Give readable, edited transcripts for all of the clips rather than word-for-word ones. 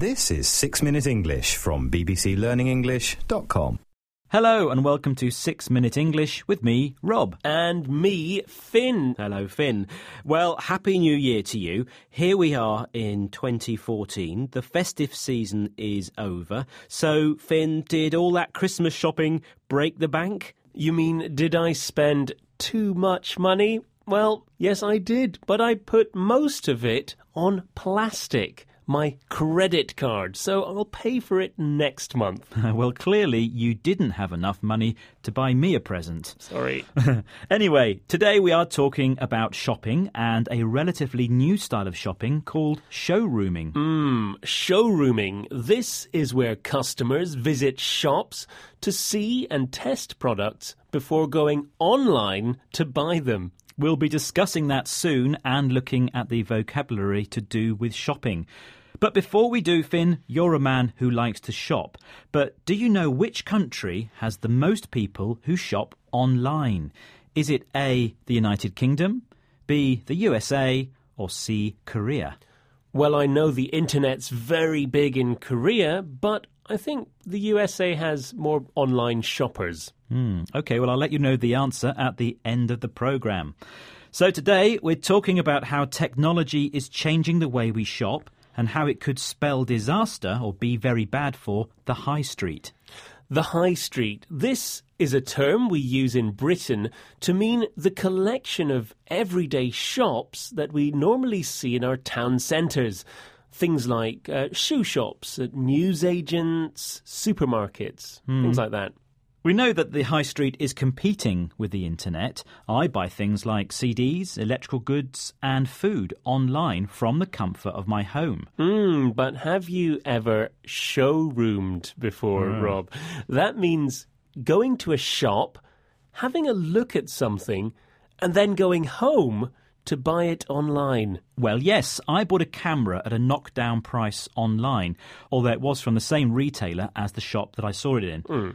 This is 6 Minute English from bbclearningenglish.com. Hello and welcome to 6 Minute English with me, Rob. And me, Finn. Hello, Finn. Well, Happy New Year to you. Here we are in 2014. The festive season is over. So, Finn, did all that Christmas shopping break the bank? You mean, did I spend too much money? Well, yes, I did, but I put most of it on plastic. My credit card, so I'll pay for it next month. Well, clearly you didn't have enough money to buy me a present. Sorry. Anyway, today we are talking about shopping and a relatively new style of shopping called showrooming. Showrooming. This is where customers visit shops to see and test products before going online to buy them. We'll be discussing that soon and looking at the vocabulary to do with shopping. But before we do, Finn, you're a man who likes to shop. But do you know which country has the most people who shop online? Is it A, the United Kingdom, B, the USA, or C, Korea? Well, I know the internet's very big in Korea, but I think the USA has more online shoppers. OK, well, I'll let you know the answer at the end of the programme. So today we're talking about how technology is changing the way we shop and how it could spell disaster or be very bad for the high street. The high street. This is a term we use in Britain to mean the collection of everyday shops that we normally see in our town centres. Things like shoe shops, newsagents, supermarkets, things like that. We know that the high street is competing with the internet. I buy things like CDs, electrical goods and food online from the comfort of my home. But have you ever showroomed before, Rob? That means going to a shop, having a look at something, and then going home to buy it online. Well, yes, I bought a camera at a knockdown price online, although it was from the same retailer as the shop that I saw it in.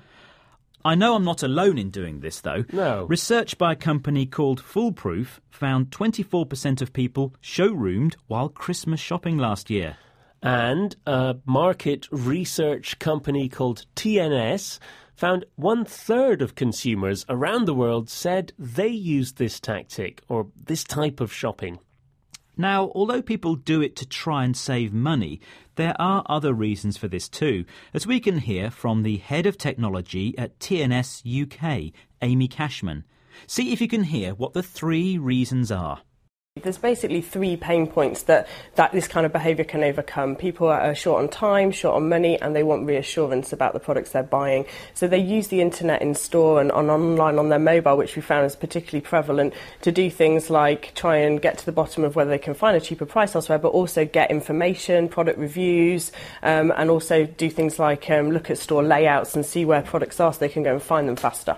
I know I'm not alone in doing this, though. No. Research by a company called Foolproof found 24% of people showroomed while Christmas shopping last year. And a market research company called TNS found 1/3 of consumers around the world said they used this tactic or this type of shopping. Now, although people do it to try and save money, there are other reasons for this too, as we can hear from the head of technology at TNS UK, Amy Cashman. See if you can hear what the 3 reasons are. There's basically 3 pain points that this kind of behaviour can overcome. People are short on time, short on money, and they want reassurance about the products they're buying. So they use the internet in store and online on their mobile, which we found is particularly prevalent, to do things like try and get to the bottom of whether they can find a cheaper price elsewhere, but also get information, product reviews, and also do things like look at store layouts and see where products are so they can go and find them faster.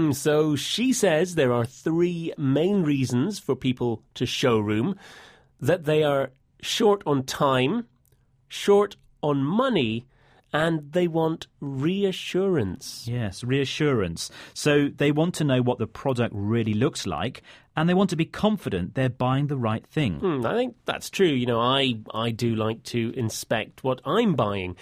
So she says there are 3 main reasons for people to showroom: that they are short on time, short on money, and they want reassurance. Yes, reassurance. So they want to know what the product really looks like, and they want to be confident they're buying the right thing. I think that's true. You know, I do like to inspect what I'm buying.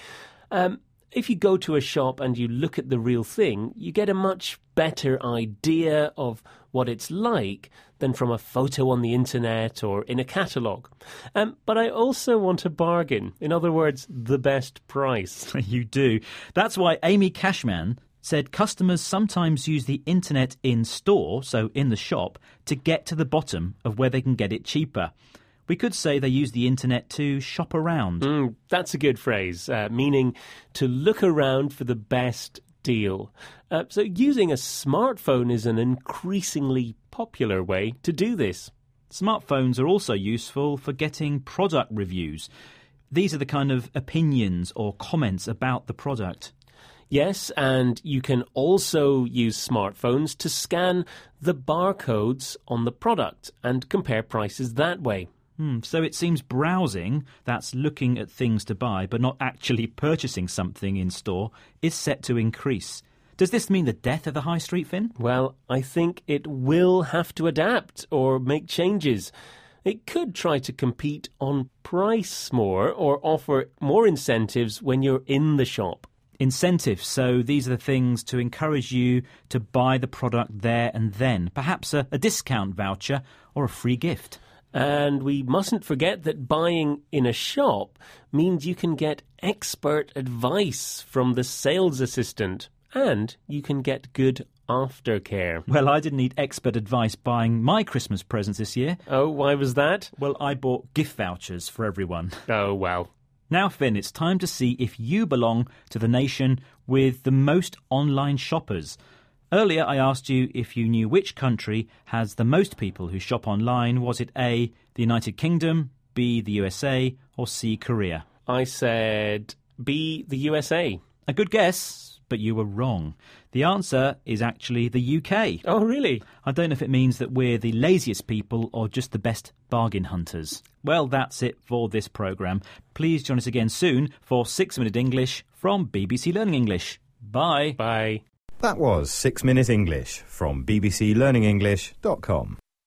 If you go to a shop and you look at the real thing, you get a much better idea of what it's like than from a photo on the internet or in a catalogue. But I also want a bargain. In other words, the best price. You do. That's why Amy Cashman said customers sometimes use the internet in store, so in the shop, to get to the bottom of where they can get it cheaper. We could say they use the internet to shop around. That's a good phrase, meaning to look around for the best deal. So using a smartphone is an increasingly popular way to do this. Smartphones are also useful for getting product reviews. These are the kind of opinions or comments about the product. Yes, and you can also use smartphones to scan the barcodes on the product and compare prices that way. So it seems browsing, that's looking at things to buy but not actually purchasing something in store, is set to increase. Does this mean the death of the high street, Finn? Well, I think it will have to adapt or make changes. It could try to compete on price more or offer more incentives when you're in the shop. Incentives, so these are the things to encourage you to buy the product there and then. Perhaps a discount voucher or a free gift. And we mustn't forget that buying in a shop means you can get expert advice from the sales assistant and you can get good aftercare. Well, I didn't need expert advice buying my Christmas presents this year. Oh, why was that? Well, I bought gift vouchers for everyone. Oh, well. Now, Finn, it's time to see if you belong to the nation with the most online shoppers. Earlier, I asked you if you knew which country has the most people who shop online. Was it A, the United Kingdom, B, the USA, or C, Korea? I said B, the USA. A good guess, but you were wrong. The answer is actually the UK. Oh, really? I don't know if it means that we're the laziest people or just the best bargain hunters. Well, that's it for this programme. Please join us again soon for 6 Minute English from BBC Learning English. Bye. Bye. That was 6 Minute English from bbclearningenglish.com.